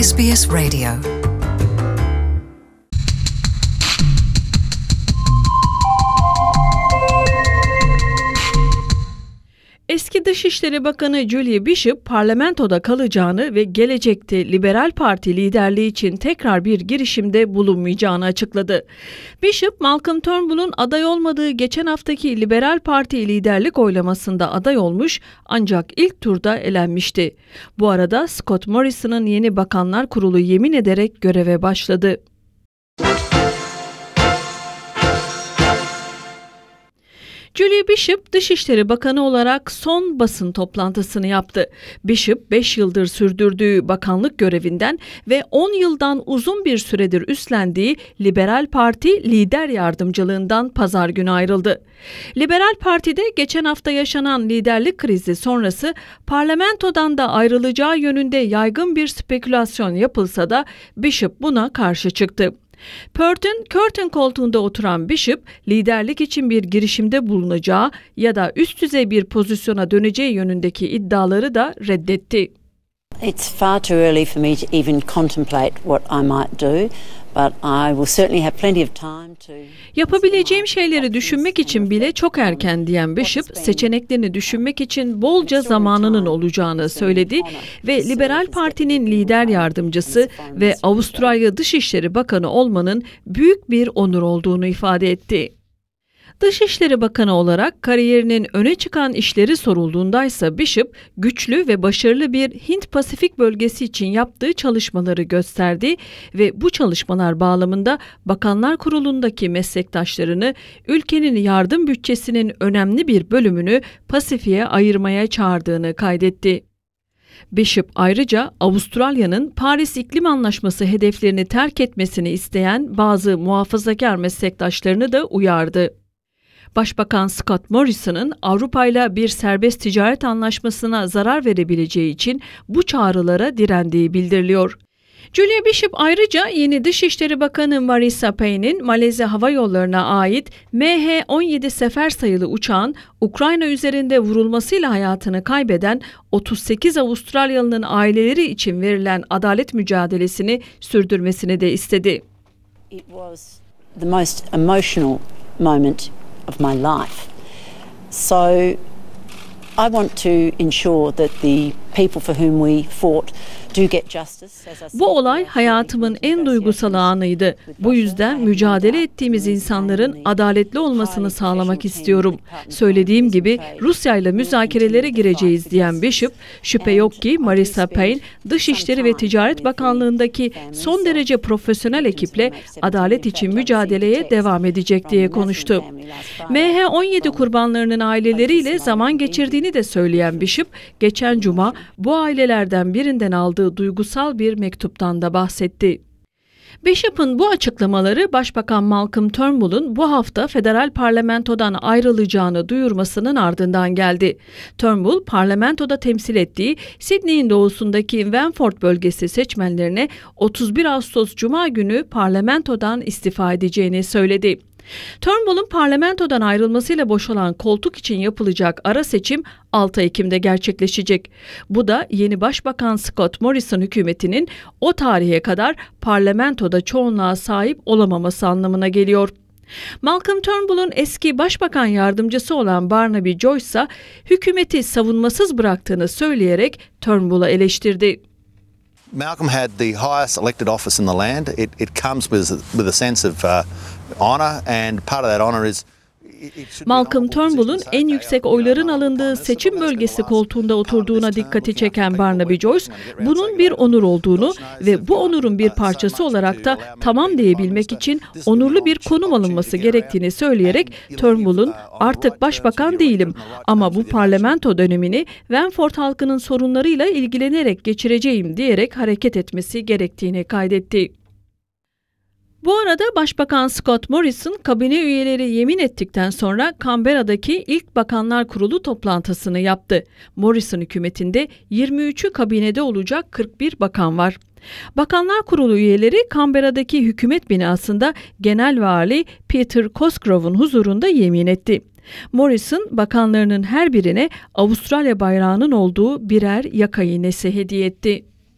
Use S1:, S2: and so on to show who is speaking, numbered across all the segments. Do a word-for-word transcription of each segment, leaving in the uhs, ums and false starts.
S1: S B S Radio.
S2: Eski Dışişleri Bakanı Julie Bishop parlamentoda kalacağını ve gelecekte Liberal Parti liderliği için tekrar bir girişimde bulunmayacağını açıkladı. Bishop, Malcolm Turnbull'un aday olmadığı geçen haftaki Liberal Parti liderlik oylamasında aday olmuş ancak ilk turda elenmişti. Bu arada Scott Morrison'ın yeni Bakanlar Kurulu yemin ederek göreve başladı. Julie Bishop, Dışişleri Bakanı olarak son basın toplantısını yaptı. Bishop, beş yıldır sürdürdüğü bakanlık görevinden ve on yıldan uzun bir süredir üstlendiği Liberal Parti lider yardımcılığından pazar günü ayrıldı. Liberal Parti'de geçen hafta yaşanan liderlik krizi sonrası parlamentodan da ayrılacağı yönünde yaygın bir spekülasyon yapılsa da Bishop buna karşı çıktı. Perth'ün Curtin koltuğunda oturan Bishop, liderlik için bir girişimde bulunacağı ya da üst düzey bir pozisyona döneceği yönündeki iddiaları da reddetti.
S3: It's far too early for me to even contemplate what I might do, but I will certainly have plenty of time to...
S2: Yapabileceğim şeyleri düşünmek için bile çok erken diyen Bishop, seçeneklerini düşünmek için bolca zamanının olacağını söyledi ve Liberal Parti'nin lider yardımcısı ve Avustralya Dışişleri Bakanı olmanın büyük bir onur olduğunu ifade etti. Dışişleri Bakanı olarak kariyerinin öne çıkan işleri sorulduğundaysa Bishop, güçlü ve başarılı bir Hint-Pasifik bölgesi için yaptığı çalışmaları gösterdi ve bu çalışmalar bağlamında Bakanlar Kurulu'ndaki meslektaşlarını ülkenin yardım bütçesinin önemli bir bölümünü Pasifik'e ayırmaya çağırdığını kaydetti. Bishop ayrıca Avustralya'nın Paris İklim Anlaşması hedeflerini terk etmesini isteyen bazı muhafazakar meslektaşlarını da uyardı. Başbakan Scott Morrison'ın Avrupa ile bir serbest ticaret anlaşmasına zarar verebileceği için bu çağrılara direndiği bildiriliyor. Julie Bishop ayrıca yeni Dışişleri Bakanı Marisa Payne'in Malezya Hava Yolları'na ait M H on yedi sefer sayılı uçağın Ukrayna üzerinde vurulmasıyla hayatını kaybeden otuz sekiz Avustralyalı'nın aileleri için verilen adalet mücadelesini sürdürmesini de istedi.
S3: It was the most emotional moment of my life. So I want to ensure that the people for whom we fought do get justice.
S2: Bu olay hayatımın en duygusal anıydı. Bu yüzden mücadele ettiğimiz insanların adaletli olmasını sağlamak istiyorum. Söylediğim gibi Rusya ile müzakerelere gireceğiz diyen Bishop, şüphe yok ki Marisa Payne, Dışişleri ve Ticaret Bakanlığı'ndaki son derece profesyonel ekiple adalet için mücadeleye devam edecek diye konuştu. M H on yedi kurbanlarının aileleriyle zaman geçirdiğini de söyleyen Bishop, geçen cuma bu ailelerden birinden aldığı duygusal bir mektuptan da bahsetti. Bishop'un bu açıklamaları Başbakan Malcolm Turnbull'un bu hafta federal parlamentodan ayrılacağını duyurmasının ardından geldi. Turnbull, parlamentoda temsil ettiği Sydney'in doğusundaki Wentworth bölgesi seçmenlerine otuz bir Ağustos Cuma günü parlamentodan istifa edeceğini söyledi. Turnbull'un parlamentodan ayrılmasıyla boşalan koltuk için yapılacak ara seçim altı Ekim'de gerçekleşecek. Bu da yeni Başbakan Scott Morrison hükümetinin o tarihe kadar parlamentoda çoğunluğa sahip olamaması anlamına geliyor. Malcolm Turnbull'un eski başbakan yardımcısı olan Barnaby Joyce ise hükümeti savunmasız bıraktığını söyleyerek Turnbull'u eleştirdi.
S4: Malcolm had the highest elected office in the land. It, it comes with, with a sense of uh, honour, and part of that honour is...
S2: Malcolm Turnbull'un en yüksek oyların alındığı seçim bölgesi koltuğunda oturduğuna dikkati çeken Barnaby Joyce, bunun bir onur olduğunu ve bu onurun bir parçası olarak da tamam diyebilmek için onurlu bir konum alınması gerektiğini söyleyerek Turnbull'un "Artık başbakan değilim ama bu parlamento dönemini Wentworth halkının sorunlarıyla ilgilenerek geçireceğim" diyerek hareket etmesi gerektiğini kaydetti. Bu arada Başbakan Scott Morrison, kabine üyeleri yemin ettikten sonra Canberra'daki ilk Bakanlar Kurulu toplantısını yaptı. Morrison hükümetinde yirmi üçü kabinede olacak kırk bir bakan var. Bakanlar Kurulu üyeleri Canberra'daki hükümet binasında Genel Vali Peter Cosgrove'un huzurunda yemin etti. Morrison, bakanlarının her birine Avustralya bayrağının olduğu birer yaka iğnesi hediye etti.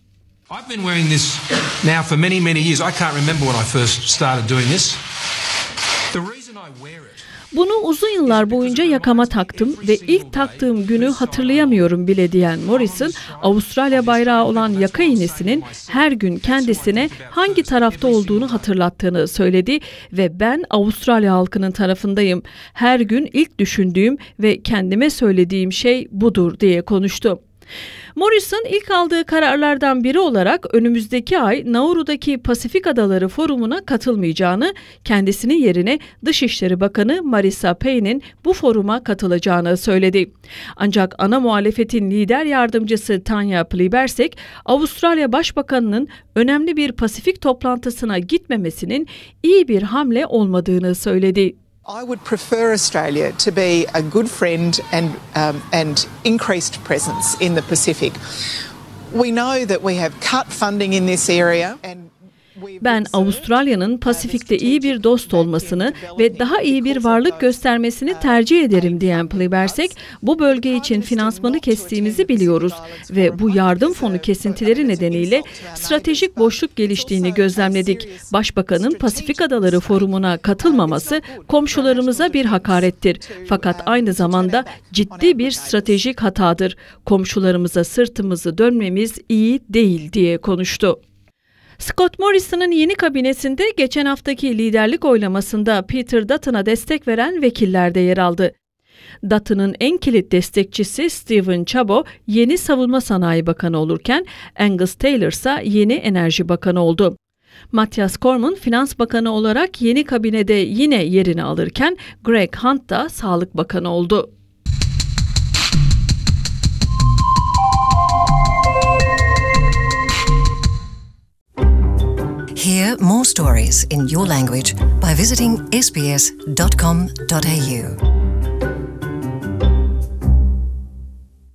S1: I've been wearing this now for many, many years. I can't remember when I first started doing this. The reason I wear it.
S2: Bunu uzun yıllar boyunca yakama taktım ve ilk taktığım günü hatırlayamıyorum bile diyen Morrison, Avustralya bayrağı olan yaka iğnesinin her gün kendisine hangi tarafta olduğunu hatırlattığını söyledi ve ben Avustralya halkının tarafındayım. Her gün ilk düşündüğüm ve kendime söylediğim şey budur diye konuştu. Morrison ilk aldığı kararlardan biri olarak önümüzdeki ay Nauru'daki Pasifik Adaları Forumu'na katılmayacağını, kendisinin yerine Dışişleri Bakanı Marisa Payne'in bu foruma katılacağını söyledi. Ancak ana muhalefetin lider yardımcısı Tanya Plibersek, Avustralya Başbakanı'nın önemli bir Pasifik toplantısına gitmemesinin iyi bir hamle olmadığını söyledi.
S5: I would prefer Australia to be a good friend and um, and increased presence in the Pacific. We know that we have cut funding in this area and
S2: Ben Avustralya'nın Pasifik'te iyi bir dost olmasını ve daha iyi bir varlık göstermesini tercih ederim diyen Plibersek, bu bölge için finansmanı kestiğimizi biliyoruz ve bu yardım fonu kesintileri nedeniyle stratejik boşluk geliştiğini gözlemledik. Başbakanın Pasifik Adaları Forumu'na katılmaması komşularımıza bir hakarettir. Fakat aynı zamanda ciddi bir stratejik hatadır. Komşularımıza sırtımızı dönmemiz iyi değil diye konuştu. Scott Morrison'ın yeni kabinesinde geçen haftaki liderlik oylamasında Peter Dutton'a destek veren vekiller de yer aldı. Dutton'ın en kilit destekçisi Stephen Chabot yeni Savunma Sanayi Bakanı olurken Angus Taylor ise yeni Enerji Bakanı oldu. Matthias Cormann Finans Bakanı olarak yeni kabinede yine yerini alırken Greg Hunt da Sağlık Bakanı oldu.
S6: Hear more stories in your language by visiting s b s dot com dot a u.